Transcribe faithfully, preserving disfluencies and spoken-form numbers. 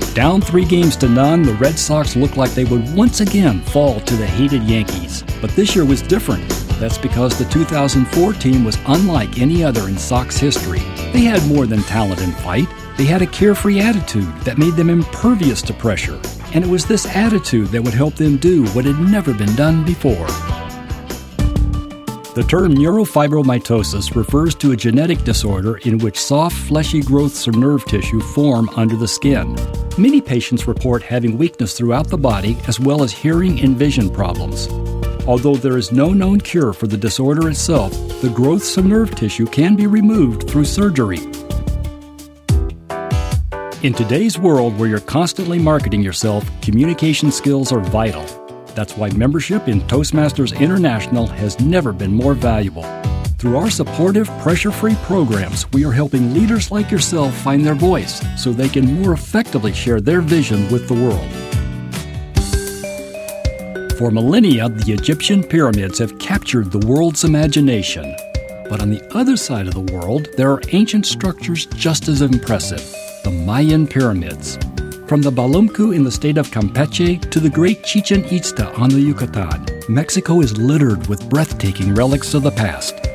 Down three games to none, the Red Sox looked like they would once again fall to the hated Yankees. But this year was different. That's because the two thousand four team was unlike any other in Sox history. They had more than talent and fight. They had a carefree attitude that made them impervious to pressure. And it was this attitude that would help them do what had never been done before. The term neurofibromatosis refers to a genetic disorder in which soft, fleshy growths of nerve tissue form under the skin. Many patients report having weakness throughout the body as well as hearing and vision problems. Although there is no known cure for the disorder itself, the growths of nerve tissue can be removed through surgery. In today's world where you're constantly marketing yourself, communication skills are vital. That's why membership in Toastmasters International has never been more valuable. Through our supportive, pressure-free programs, we are helping leaders like yourself find their voice so they can more effectively share their vision with the world. For millennia, the Egyptian pyramids have captured the world's imagination. But on the other side of the world, there are ancient structures just as impressive, the Mayan pyramids. From the Balumcu in the state of Campeche to the great Chichen Itza on the Yucatan, Mexico is littered with breathtaking relics of the past.